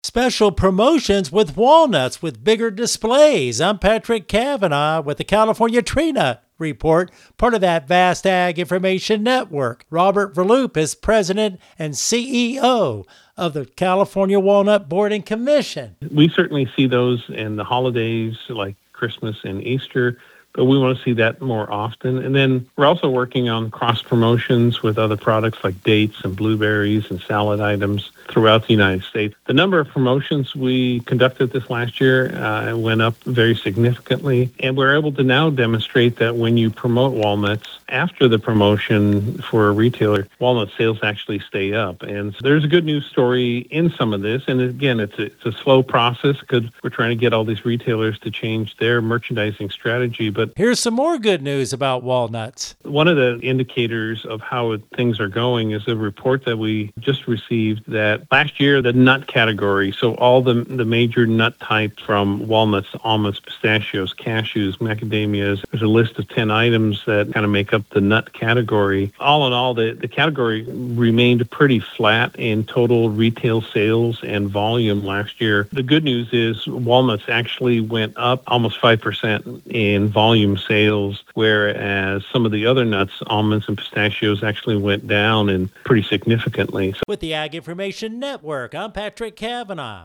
Special promotions with walnuts with bigger displays. I'm Patrick Kavanaugh with the California Tree Nut Report, part of that vast Ag Information Network. Robert Verloop is president and CEO of the California Walnut Board and Commission. We certainly see those in the holidays like Christmas and Easter, but we want to see that more often. And then we're also working on cross promotions with other products like dates and blueberries and salad items throughout the United States. The number of promotions we conducted this last year went up very significantly, and we're able to now demonstrate that when you promote walnuts after the promotion for a retailer, walnut sales actually stay up. And so there's a good news story in some of this. And again, it's a slow process because we're trying to get all these retailers to change their merchandising strategy. But here's some more good news about walnuts. One of the indicators of how things are going is a report that we just received that last year, the nut category, so all the major nut types from walnuts, almonds, pistachios, cashews, macadamias, there's a list of 10 items that kind of make up the nut category. All in all, the category remained pretty flat in total retail sales and volume last year. The good news is walnuts actually went up almost 5% in volume sales, whereas some of the other nuts, almonds and pistachios, actually went down and pretty significantly. With the Ag Information Network, I'm Patrick Kavanaugh.